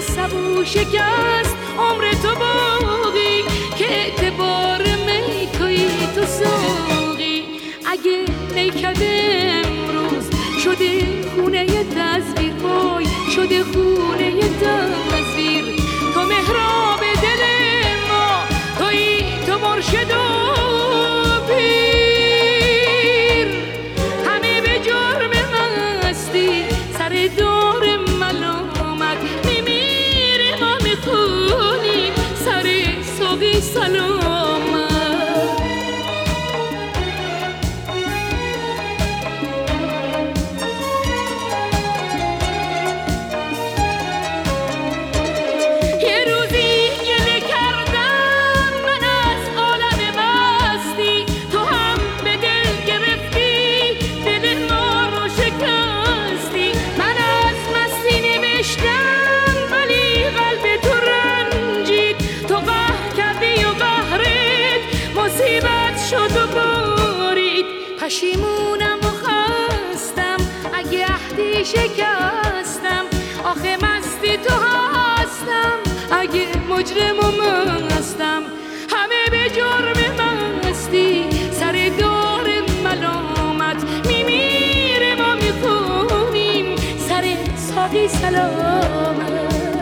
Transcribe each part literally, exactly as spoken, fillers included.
سبو شکست عمر تو باقی که اعتبار می توی تو ساقی. اگه نیکده امروز شده خونه تصویر، وای شده خونه تصویر. تو مهراب دل ما توی، تو مرشد و پیر. همه به جرم مستی سر دور ملامت میمیره، ما میخونیم سر ساقی سلامت. پشیمونم و خستم اگه عهدی شکستم، آخه مستی تو هستم اگه مجرم و مستم. همه به جرم مستی سر دار ملامت میمیره، ما میخونیم سر ساقی سلامت.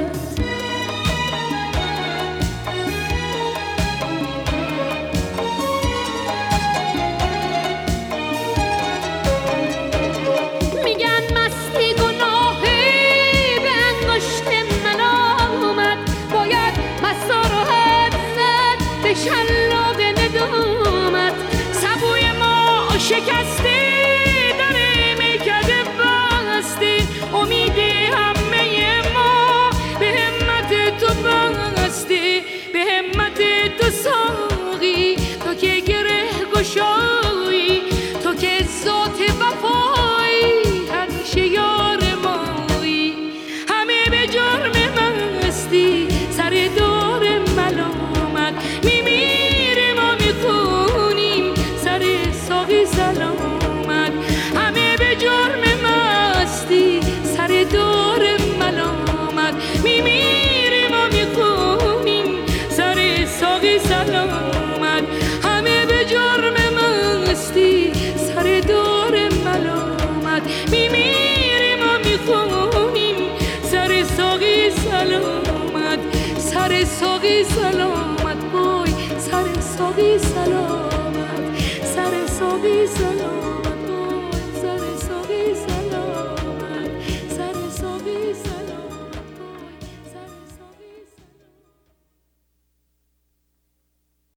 شلاق ندامت سبوی ما شکسته، در میکده بسته. امید همه ما به همت تو بسته، به همت تو ساقی. تو که گره گشایی، تو که ذات وفایی، همیشه یار مایی. همه به جرم مستی سر دور ملامت میمیره، ما میخونیم سر ساقی سلامت. همه به جرم مستی سر دور ملامت میمیره، ما میخونیم سر ساقی سلامت. همه به جرم مستی سر دور ملامت میمیره، ما میخونیم سر ساقی سلامت. سر ساقی سلامت، وای سر ساقی سلامت، سر ساقی سلامت.